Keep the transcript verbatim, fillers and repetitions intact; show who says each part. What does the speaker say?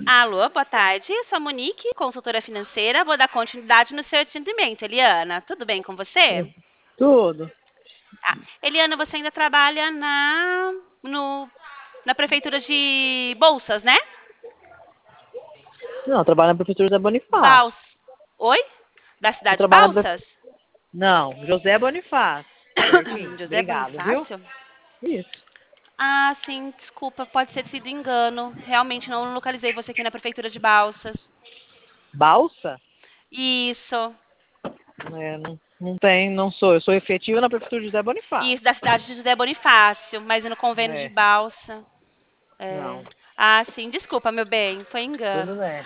Speaker 1: Alô, boa tarde. Eu sou a Monique, consultora financeira. Vou dar continuidade no seu atendimento. Eliana, tudo bem com você?
Speaker 2: Tudo.
Speaker 1: Tá. Eliana, você ainda trabalha na, no, na prefeitura de Bolsas, né?
Speaker 2: Não, eu trabalho na prefeitura da Bonifácio.
Speaker 1: Bals... Oi? Da
Speaker 2: Eu
Speaker 1: cidade de
Speaker 2: trabalho na pre...
Speaker 1: Balsas?
Speaker 2: Não, José Bonifácio. Certinho.
Speaker 1: José
Speaker 2: Obrigado, viu?
Speaker 1: Bonifácio?
Speaker 2: Isso.
Speaker 1: Ah, sim, desculpa, pode ter sido engano. Realmente não localizei você aqui na prefeitura de Balsas.
Speaker 2: Balsa?
Speaker 1: Isso.
Speaker 2: É, não, não tem, não sou. Eu sou efetiva na prefeitura de José Bonifácio.
Speaker 1: Isso, da cidade de José Bonifácio, mas no convênio de
Speaker 2: É,
Speaker 1: Balsa. É.
Speaker 2: não.
Speaker 1: Ah, sim, desculpa, meu bem, foi
Speaker 2: Tudo
Speaker 1: engano.
Speaker 2: bem.